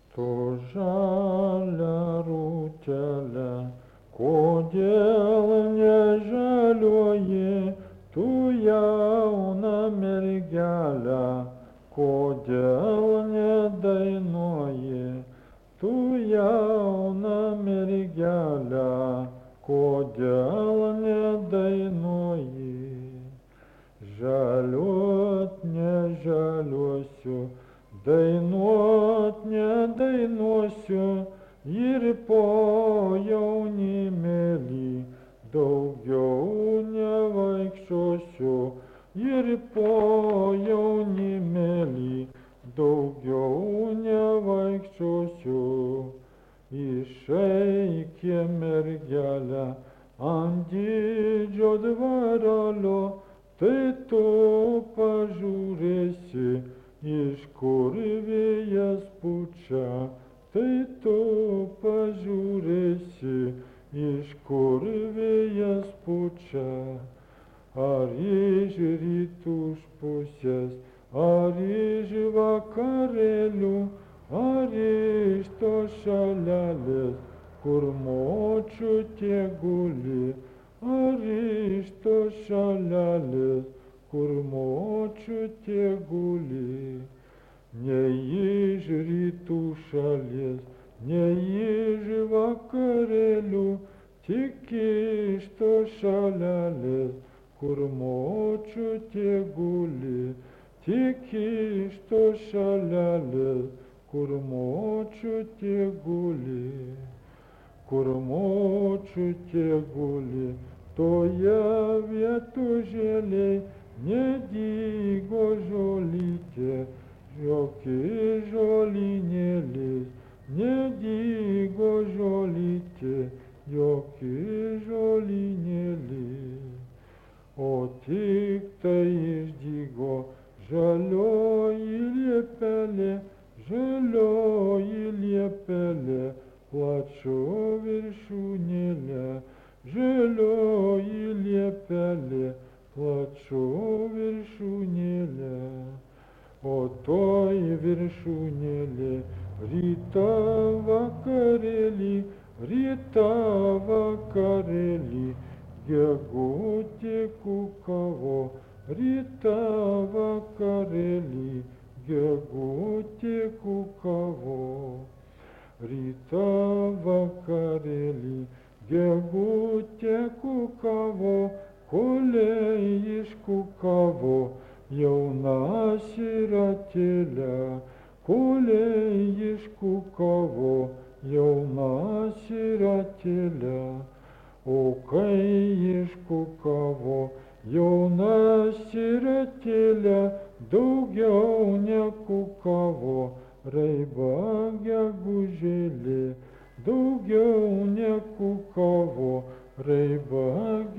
Tu žalia rūtelė, kodėl nežaliuoji, tu jauna mergelė, kodėl nedainuoji, tu jauna mergelė, kodėl nedainuoji. Žaliuot nežaliuosiu, dainuot nedainuosiu, ir po jaunimėlį daugiau nevaikščiosiu, ir po jaunimėlį daugiau nevaikščiosiu. Išeikė mergelė ant didžio dvarelio, tai tu pažiūrėsi, iš kur vėjas pučia, tai tu pažiūrėsi, iš kur vėjas pučia. Ar iš rytų pusės, ar iš vakarėlių, ar iš tos šalelės, kur močiutė guli, ar iš tos šalelės, kur močiutė guli. Ne iš rytų šalies, ne iš vakarėlių, tik iš tos šalelės, kur močiutė guli, tik iš tos šalelės, kur močiutė guli. Kur močiutė guli, toje vietužėlėj nedygo žolytė, jokie žolynėlis, nedygo žolytė, jokie žolynėlis. O tik tai išdygo žalioji liepelė, žalioji liepelė, plačiu viršūnėlė, žalioji liepelė, plačiu viršūnėlė. O toj viršūnėlė rytą vakarėlį, rytą vakarėlį, gegutė kukavo, rytą vakarėlį, gegutė kukavo. Rytą vakarėlį, gegutė kukavo, kolei iškukavo, jauna siratelė, kolei iškukavo, jauna siratelė. O kai iškukavo, jauna siratelė, daugiau nekukavo, raiba gegužėlė, daugiau nekukavo, raiba